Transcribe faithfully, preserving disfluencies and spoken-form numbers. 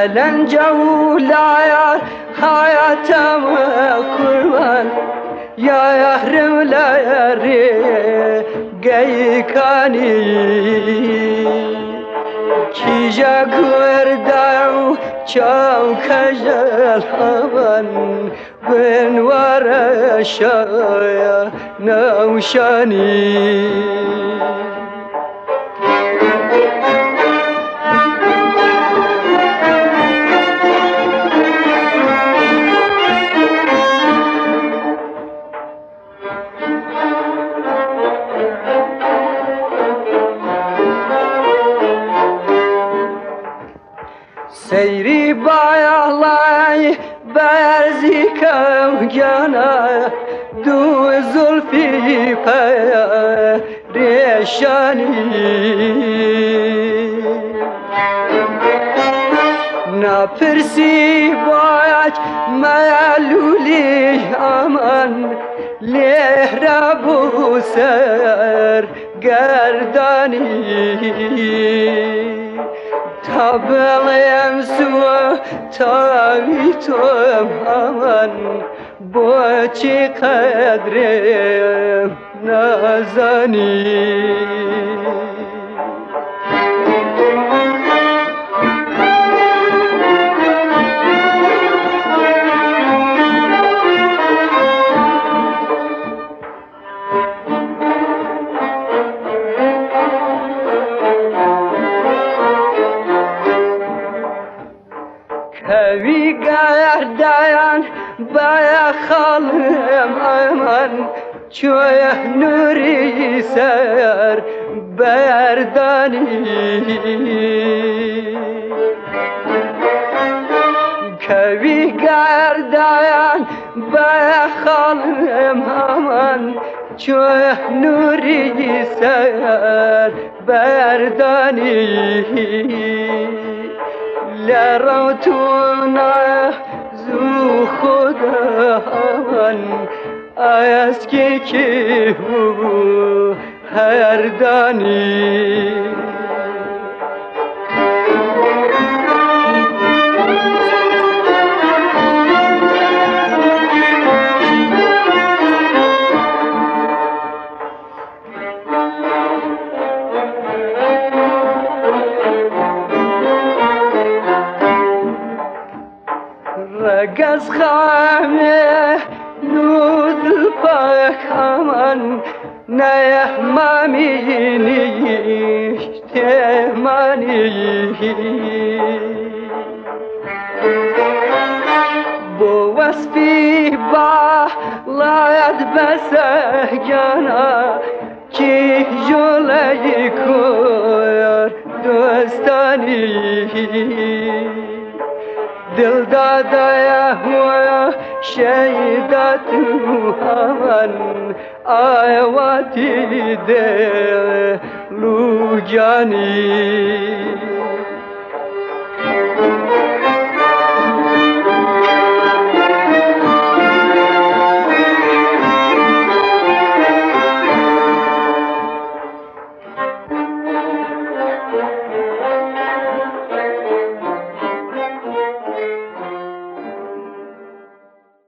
هلن جولای حیاتم قربان یا یهرم لاری گی کانی کی جا گرداو چاو کجل همان بنوار شایا نوشانی سیری بایالای برزی کم جانا دو زلفی پریشانی نپرسی باید معلولی امان لهر بو سر گردانی تابلیم سوا تابی توم همان با چی قدرم نازانی کوی گردان بایا خالم امان چوی نوری سر بردانی کوی گردان بایا خالم امان چوی نوری سر بردانی لراتونا زو خدا من آیست که که هر دانی رگز خامه نود پاک همان نه مامی نیشت مانی بو وصفی با لاید بسه جانا کی جلوی کار دوستانی دل دادا هوا شیدا تو همان آیواتی دل لو جانی